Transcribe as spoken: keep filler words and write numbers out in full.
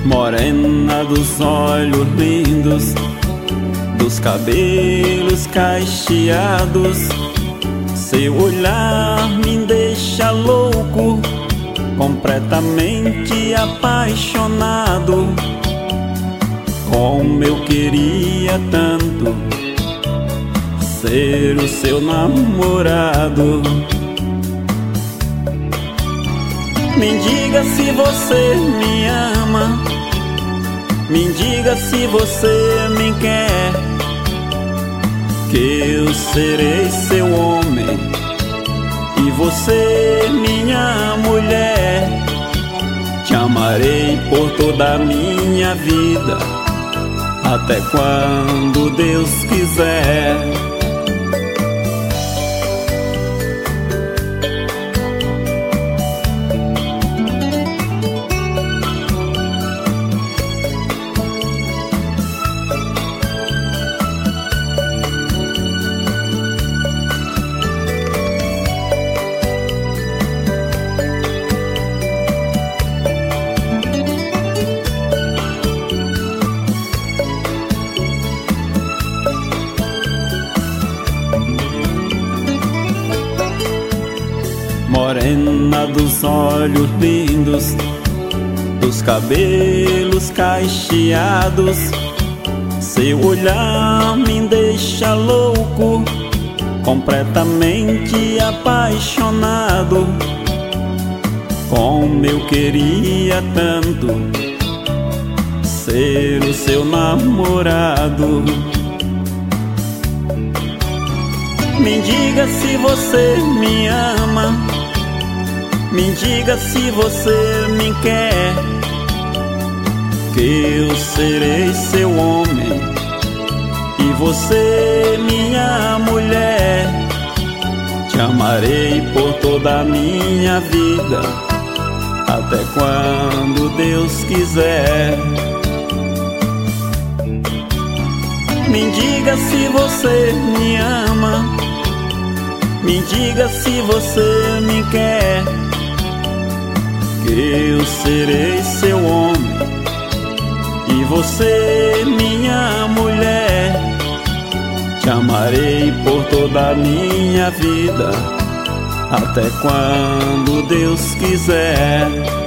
Morena dos olhos lindos, dos cabelos cacheados, seu olhar me deixa louco, completamente apaixonado. Como eu queria tanto ser o seu namorado. Me diga se você me ama, me diga se você me quer, que eu serei seu homem e você minha mulher. Te amarei por toda a minha vida, até quando Deus quiser. Morena dos olhos lindos, dos cabelos cacheados, seu olhar me deixa louco, completamente apaixonado. Como eu queria tanto ser o seu namorado. Me diga se você me ama, me diga se você me quer, que eu serei seu homem e você minha mulher. Te amarei por toda a minha vida, até quando Deus quiser. Me diga se você me ama, me diga se você me quer, que eu serei seu homem e você minha mulher. Te amarei por toda a minha vida, até quando Deus quiser.